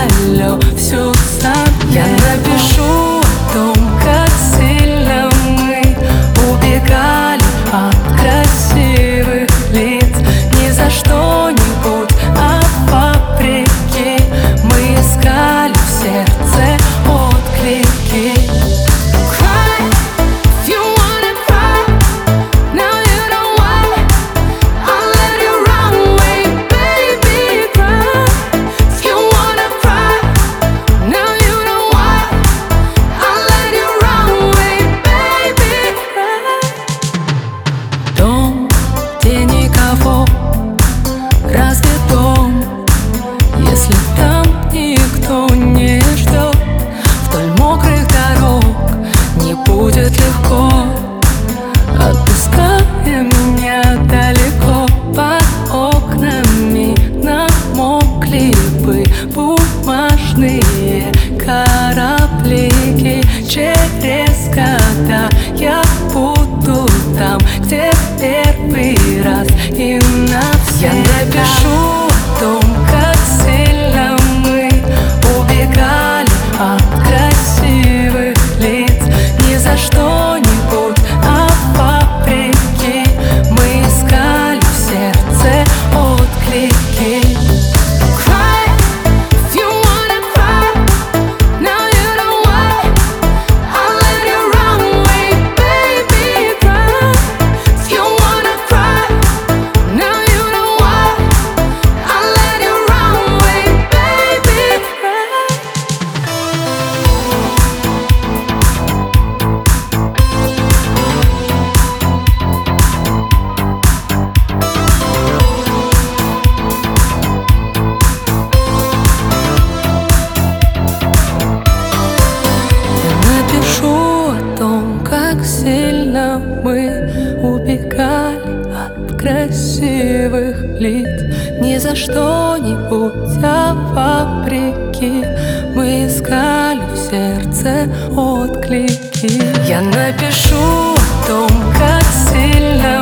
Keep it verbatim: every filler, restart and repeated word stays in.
алло, все сам. Я напишу о том, как сильно мы убегали от красивых лиц. Ни за что-нибудь, а вопреки мы искали в сердце отклики. Разве дом, если там никто не ждет? Вдоль мокрых дорог не будет легко. Отпуская меня далеко, под окнами намокли бы бумажные кораблики. Через года я буду там, где первый раз и навсегда. Я напишу о том, как сильно мы убегали от красивых лиц. Ни за что-нибудь, а вопреки мы искали в сердце отклики. Как сильно мы убегали от красивых лиц. Ни за что-нибудь, а вопреки мы искали в сердце отклики. Я напишу о том, как сильно